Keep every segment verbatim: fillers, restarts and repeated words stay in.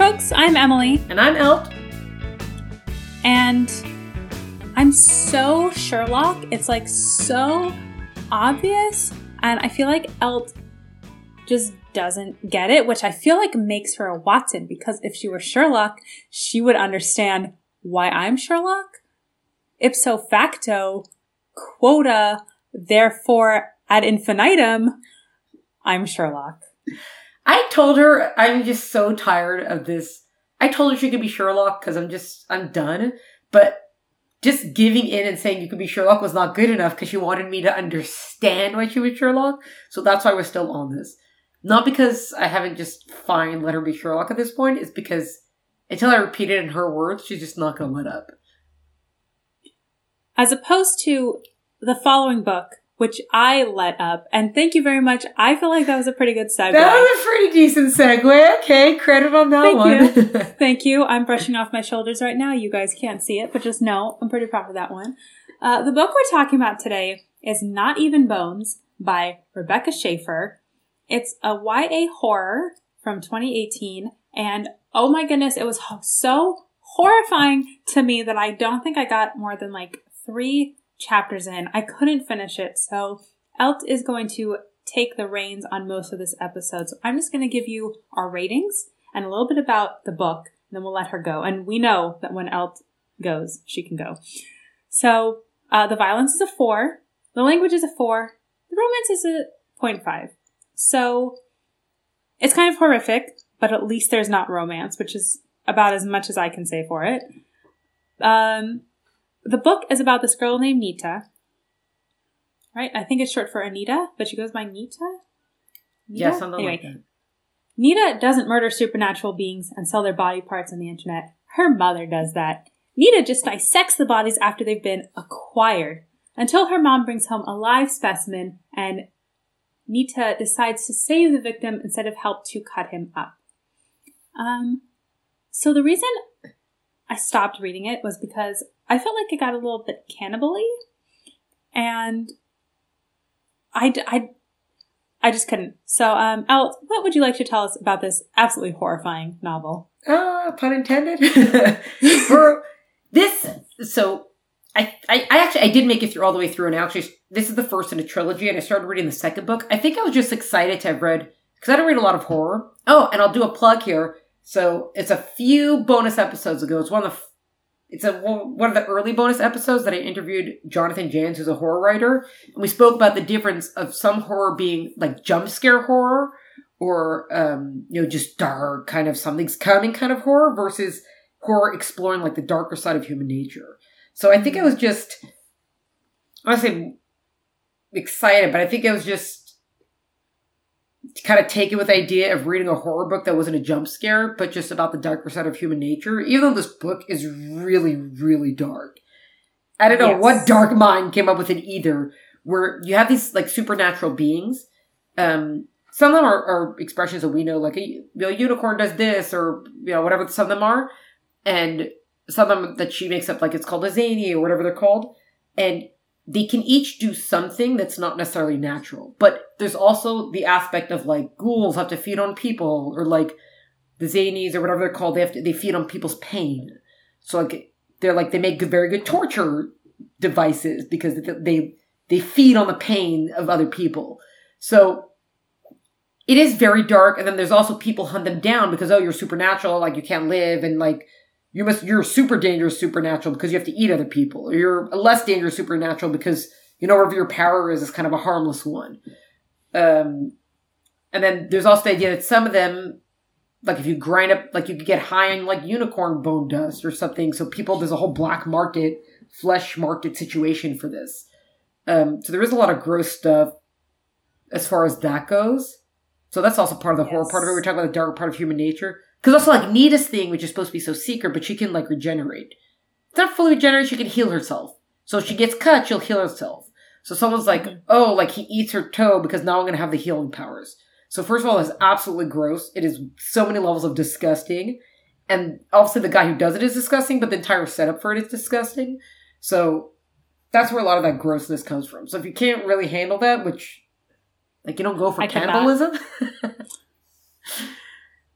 folks, I'm Emily. And I'm Elt. And I'm so Sherlock. It's like so obvious. And I feel like Elt just doesn't get it, which I feel like makes her a Watson, because if she were Sherlock, she would understand why I'm Sherlock. Ipso facto, quota, therefore ad infinitum, I'm Sherlock. I told her I'm just so tired of this. I told her she could be Sherlock because I'm just, I'm done. But just giving in and saying you could be Sherlock was not good enough because she wanted me to understand why she was Sherlock. So that's why we're still on this. Not because I haven't just fine let her be Sherlock at this point. It's because until I repeat it in her words, she's just not going to let up. As opposed to the following book, which I let up. And thank you very much. I feel like that was a pretty good segue. That was a pretty decent segue. Okay, credit on that thank one. You. Thank you. I'm brushing off my shoulders right now. You guys can't see it, but just know I'm pretty proud of that one. Uh, the book we're talking about today is Not Even Bones by Rebecca Schaeffer. It's a Y A horror from twenty eighteen. And oh my goodness, it was so horrifying to me that I don't think I got more than like three chapters in. I couldn't finish it. So Elt is going to take the reins on most of this episode. So I'm just going to give you our ratings and a little bit about the book. And then we'll let her go. And we know that when Elt goes, she can go. So uh, the violence is a four. The language is a four. The romance is a zero point five. So it's kind of horrific, but at least there's not romance, which is about as much as I can say for it. Um... The book is about this girl named Nita, right? I think it's short for Anita, but she goes by Nita? Nita? Yeah, something anyway, like that. Nita doesn't murder supernatural beings and sell their body parts on the internet. Her mother does that. Nita just dissects the bodies after they've been acquired, until her mom brings home a live specimen and Nita decides to save the victim instead of help to cut him up. Um, so the reason I stopped reading it was because I felt like it got a little bit cannibal-y, and I, I, I just couldn't. So, um, Elt, what would you like to tell us about this absolutely horrifying novel? Uh, pun intended. For this, so I, I, I actually, I did make it through all the way through, and actually, this is the first in a trilogy, and I started reading the second book. I think I was just excited to have read, because I don't read a lot of horror. Oh, and I'll do a plug here. So it's a few bonus episodes ago. It's one of the, it's a one of the early bonus episodes that I interviewed Jonathan Jans, who's a horror writer, and we spoke about the difference of some horror being like jump scare horror, or um, you know, just dark kind of something's coming kind of horror, versus horror exploring like the darker side of human nature. So I think I was just, I don't want to say excited, but I think I was just kind of taken with the idea of reading a horror book that wasn't a jump scare, but just about the darker side of human nature, even though this book is really, really dark. I don't know yes. what dark mind came up with it either, where you have these like supernatural beings. Um, some of them are, are expressions that we know, like a you know, unicorn does this, or you know, whatever some of them are. And some of them that she makes up, like it's called a zany or whatever they're called. And they can each do something that's not necessarily natural. But there's also the aspect of like ghouls have to feed on people, or like the zanies or whatever they're called, they have to, they feed on people's pain. So like they're like, they make good, very good torture devices because they, they feed on the pain of other people. So it is very dark. And then there's also people hunt them down because, oh, you're supernatural, like you can't live, and like You must, you're super dangerous supernatural because you have to eat other people. Or you're a less dangerous supernatural because, you know, whatever your power is, is kind of a harmless one. Um, and then there's also the idea that some of them, like if you grind up, like you could get high on like unicorn bone dust or something. So people, there's a whole black market, flesh market situation for this. Um, so there is a lot of gross stuff as far as that goes. So that's also part of the yes. horror part of it. We're talking about the darker part of human nature. Because also, like, Nita's thing, which is supposed to be so secret, but she can, like, regenerate. It's not fully regenerate, she can heal herself. So if she gets cut, she'll heal herself. So someone's like, mm-hmm. oh, like, he eats her toe because now I'm going to have the healing powers. So first of all, it's absolutely gross. It is so many levels of disgusting. And obviously the guy who does it is disgusting, but the entire setup for it is disgusting. So that's where a lot of that grossness comes from. So if you can't really handle that, which, like, you don't go for I cannibalism.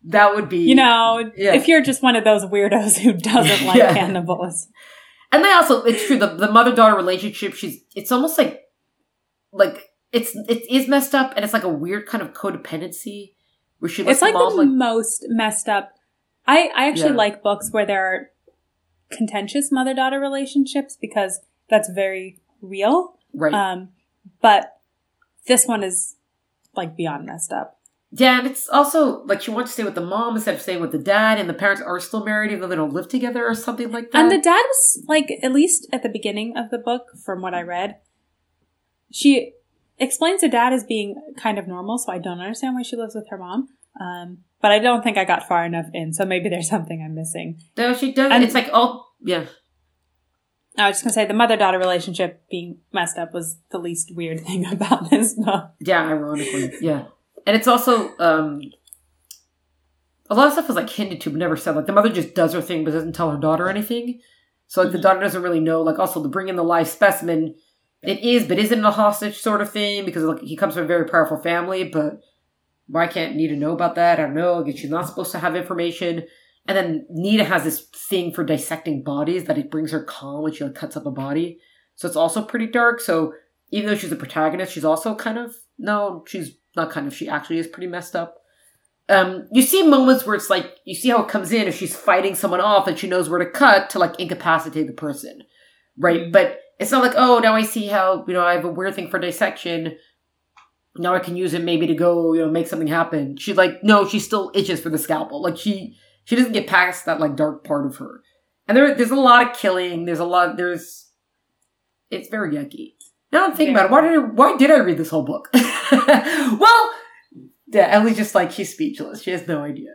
That would be... You know, yeah. if you're just one of those weirdos who doesn't like yeah. cannibals. And they also, it's true, the, the mother-daughter relationship, she's, it's almost like, like, it's, it is messed up, and it's like a weird kind of codependency, where she lets It's like the, mom, the like, most messed up. I, I actually Yeah. like books where there are contentious mother-daughter relationships, because that's very real. right. Um, but this one is, like, beyond messed up. Yeah, and it's also, like, she wants to stay with the mom instead of staying with the dad, and the parents are still married even though they don't live together or something like that. And the dad was, like, at least at the beginning of the book, from what I read, she explains the dad as being kind of normal, so I don't understand why she lives with her mom. Um, but I don't think I got far enough in, so maybe there's something I'm missing. No, she does. And- It's like, all, yeah. I was just going to say, the mother-daughter relationship being messed up was the least weird thing about this book. Yeah, ironically. Yeah. And it's also, um, a lot of stuff is like hinted to but never said. Like the mother just does her thing but doesn't tell her daughter anything. So like the daughter doesn't really know. Like also to bring in the live specimen, it is but isn't a hostage sort of thing because like he comes from a very powerful family. But why can't Nita know about that? I don't know. I guess she's not supposed to have information. And then Nita has this thing for dissecting bodies that it brings her calm when she like cuts up a body. So it's also pretty dark. So even though she's the protagonist, she's also kind of no, she's not kind of. She actually is pretty messed up. Um, you see moments where it's like, you see how it comes in if she's fighting someone off and she knows where to cut to like incapacitate the person. Right? But it's not like, oh, now I see how, you know, I have a weird thing for dissection. Now I can use it maybe to go, you know, make something happen. She like, no, she still itches for the scalpel. Like she, she doesn't get past that like dark part of her. And there, there's a lot of killing. There's a lot, there's, it's very yucky. Now I'm thinking Yeah. about it. Why did I, why did I read this whole book? Well, yeah, Ellie's just like, she's speechless. She has no idea.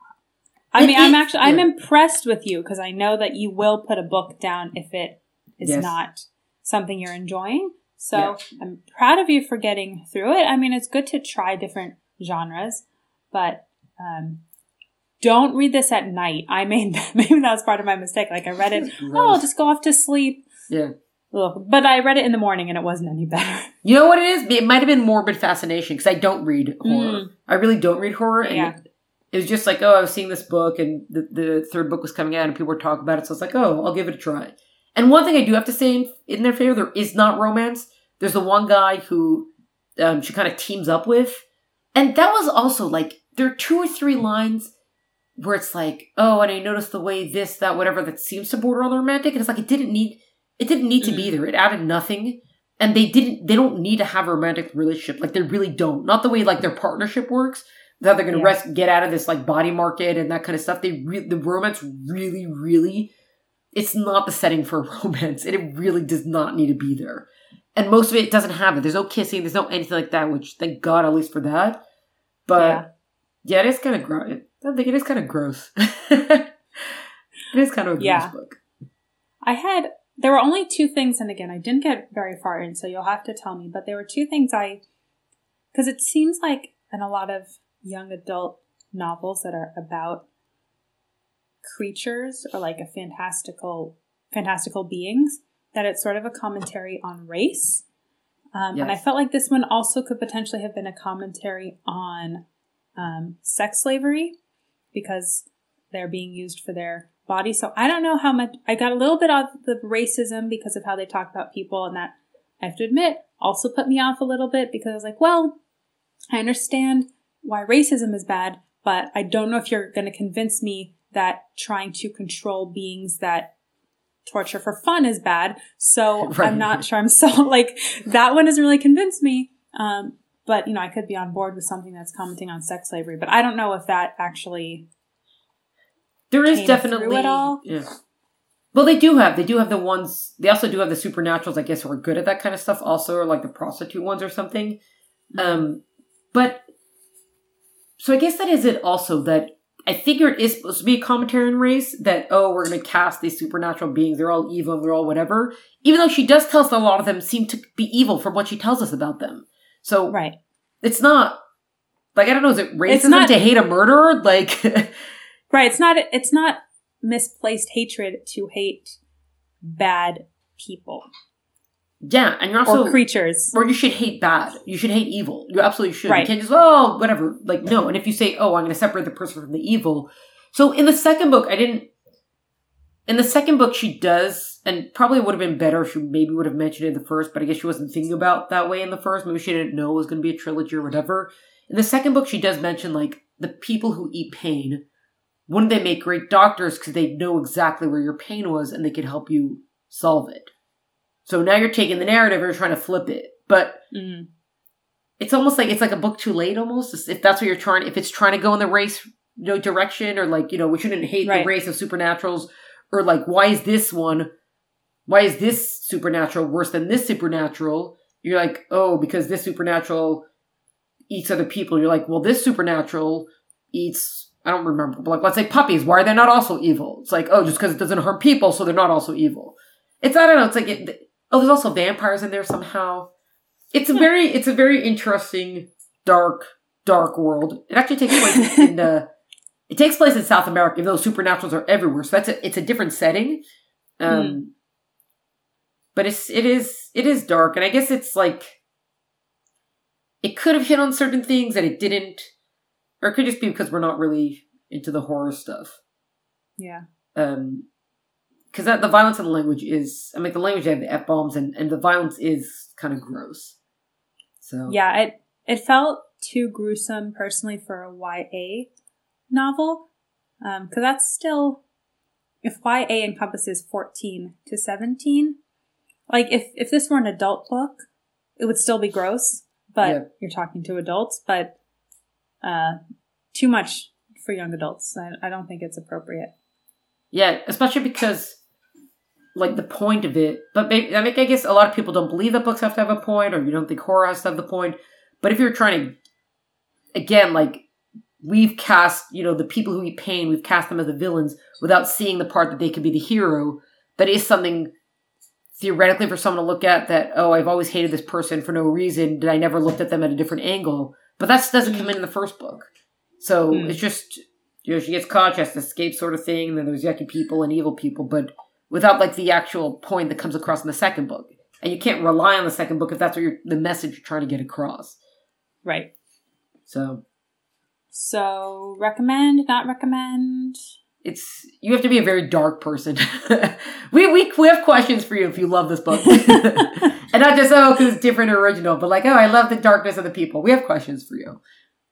I It mean, I'm is- actually, I'm yeah. impressed with you because I know that you will put a book down if it is Yes. not something you're enjoying. So Yeah. I'm proud of you for getting through it. I mean, it's good to try different genres, but um, don't read this at night. I made maybe that was part of my mistake. Like I read it, oh, I'll just go off to sleep. Yeah. Ugh. But I read it in the morning and it wasn't any better. You know what it is? It might have been morbid fascination because I don't read horror. Mm. I really don't read horror. And Yeah. it, it was just like, oh, I was seeing this book and the, the third book was coming out and people were talking about it. So it's like, oh, I'll give it a try. And one thing I do have to say in, in their favor, there is not romance. There's the one guy who um, she kind of teams up with. And that was also like, there are two or three lines where it's like, oh, and I noticed the way this, that, whatever, that seems to border on the romantic. And it's like, it didn't need, it didn't need to be there. It added nothing. And they didn't, they don't need to have a romantic relationship. Like they really don't. Not the way like their partnership works. That they're going to Yeah. rest, get out of this like body market and that kind of stuff. They re- the romance really, really, it's not the setting for romance. And it really does not need to be there. And most of it doesn't have it. There's no kissing. There's no anything like that, which thank God at least for that. But yeah, yeah it is kind of gross. I think it is kind of gross. It is kind of a Yeah. gross book. I had, there were only two things, and again, I didn't get very far in, so you'll have to tell me, but there were two things I, because it seems like in a lot of young adult novels that are about creatures or like a fantastical, fantastical beings, that it's sort of a commentary on race. Um, And I Yes. felt like this one also could potentially have been a commentary on um, sex slavery because they're being used for their body. So I don't know how much, I got a little bit of the racism because of how they talk about people, and that I have to admit also put me off a little bit because I was like, well, I understand why racism is bad, but I don't know if you're going to convince me that trying to control beings that torture for fun is bad. So Right. I'm not sure I'm so like, that one doesn't really convince me. Um, but you know, I could be on board with something that's commenting on sex slavery, but I don't know if that actually There is came definitely through it all. Yeah. Well, they do have. They do have the ones. They also do have the supernaturals. I guess who are good at that kind of stuff. Also, or like the prostitute ones or something. Um, but so I guess that is it. Also, that I figure it is supposed to be a commentary on race. That oh, we're going to cast these supernatural beings. They're all evil. They're all whatever. Even though she does tell us that a lot of them seem to be evil from what she tells us about them. So right. it's not like I don't know. Is it racism not- to hate a murderer? Like. Right. It's not, it's not misplaced hatred to hate bad people. Yeah, and you're also... Or creatures. Or you should hate bad. You should hate evil. You absolutely should. Right. You can't just, oh, whatever. Like, no. And if you say, oh, I'm going to separate the person from the evil. So in the second book, I didn't... In the second book, she does, and probably would have been better if she maybe would have mentioned it in the first, but I guess she wasn't thinking about that way in the first. Maybe she didn't know it was going to be a trilogy or whatever. In the second book, she does mention, like, the people who eat pain, wouldn't they make great doctors because they know exactly where your pain was and they can help you solve it. So now you're taking the narrative and you're trying to flip it. But mm. it's almost like, it's like a book too late almost. If that's what you're trying, if it's trying to go in the race, you know, direction, or like, you know, we shouldn't hate right. the race of supernaturals, or like, why is this one, why is this supernatural worse than this supernatural? You're like, oh, because this supernatural eats other people. You're like, well, this supernatural eats, I don't remember, but like, let's say puppies. Why are they not also evil? It's like, oh, just because it doesn't harm people, so they're not also evil. It's, I don't know, it's like, it, oh, there's also vampires in there somehow. It's a yeah. very, it's a very interesting, dark, dark world. It actually takes place in, uh, it takes place in South America, even though supernaturals are everywhere. So that's a, it's a different setting. Um, mm. But it's, it is, it is dark. And I guess it's like, it could have hit on certain things and it didn't. Or it could just be because we're not really into the horror stuff. Yeah. Um, because the violence in the language is, I mean, the language, they have the F-bombs, and, and the violence is kind of gross. So yeah, it it felt too gruesome, personally, for a Y A novel. Um, because that's still, if Y A encompasses fourteen to seventeen, like, if, if this were an adult book, it would still be gross, but yeah. you're talking to adults, but uh, too much for young adults. I, I don't think it's appropriate. Yeah, especially because, like, the point of it, but maybe, I mean, I guess a lot of people don't believe that books have to have a point, or you don't think horror has to have the point. But if you're trying to, again, like, we've cast, you know, the people who eat pain, we've cast them as the villains without seeing the part that they could be the hero. That is something, theoretically, for someone to look at that, oh, I've always hated this person for no reason. Did I never looked at them at a different angle? But that doesn't come in in the first book. So mm. it's just, you know, she gets caught, she has to escape sort of thing, and then there's yucky people and evil people, but without, like, the actual point that comes across in the second book. And you can't rely on the second book if that's what you're, the message you're trying to get across. Right. So. So, recommend, not recommend? It's, you have to be a very dark person. we, we we have questions for you if you love this book. And not just, oh, because it's different or original, but like, oh, I love the darkness of the people. We have questions for you.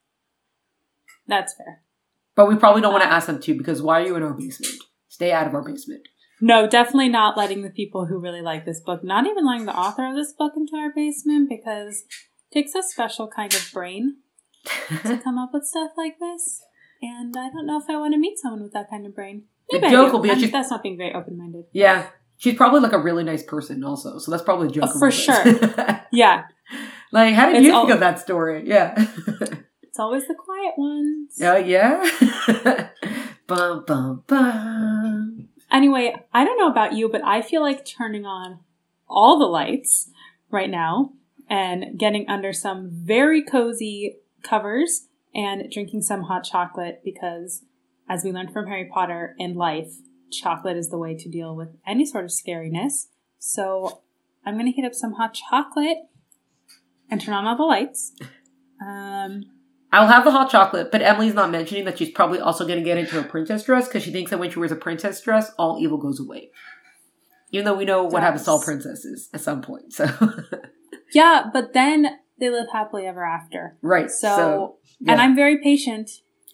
That's fair. But we probably don't want to ask them to, because why are you in our basement? Stay out of our basement. No, definitely not letting the people who really like this book, not even letting the author of this book into our basement, because it takes a special kind of brain to come up with stuff like this. And I don't know if I want to meet someone with that kind of brain. Maybe the joke will be that that's not being very open-minded. Yeah. She's probably like a really nice person also. So that's probably a joke. Oh, for sure. Yeah. Like, how did it's you al- think of that story? Yeah. It's always the quiet ones. Oh, yeah? Bum, bum, bum. Anyway, I don't know about you, but I feel like turning on all the lights right now and getting under some very cozy covers and drinking some hot chocolate, because as we learned from Harry Potter, in life, chocolate is the way to deal with any sort of scariness. So I'm going to heat up some hot chocolate and turn on all the lights. Um, I'll have the hot chocolate, but Emily's not mentioning that she's probably also going to get into a princess dress, because she thinks that when she wears a princess dress, all evil goes away. Even though we know what That's... happens to all princesses at some point. So yeah, but then they live happily ever after. Right. So, so yeah. And I'm very patient.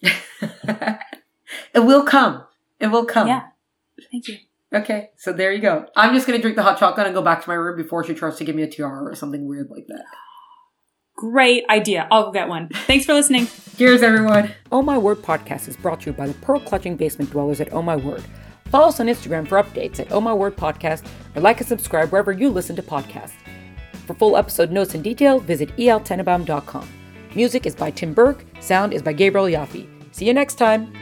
It will come. It will come. Yeah. Thank you. Okay, so there you go. I'm just going to drink the hot chocolate and go back to my room before she tries to give me a tiara or something weird like that. Great idea. I'll go get one. Thanks for listening. Cheers, everyone. Oh My Word podcast is brought to you by the pearl-clutching basement dwellers at Oh My Word. Follow us on Instagram for updates at Oh My Word Podcast, or like and subscribe wherever you listen to podcasts. For full episode notes and detail, visit e l tenenbaum dot com. Music is by Tim Burke. Sound is by Gabriel Yaffe. See you next time.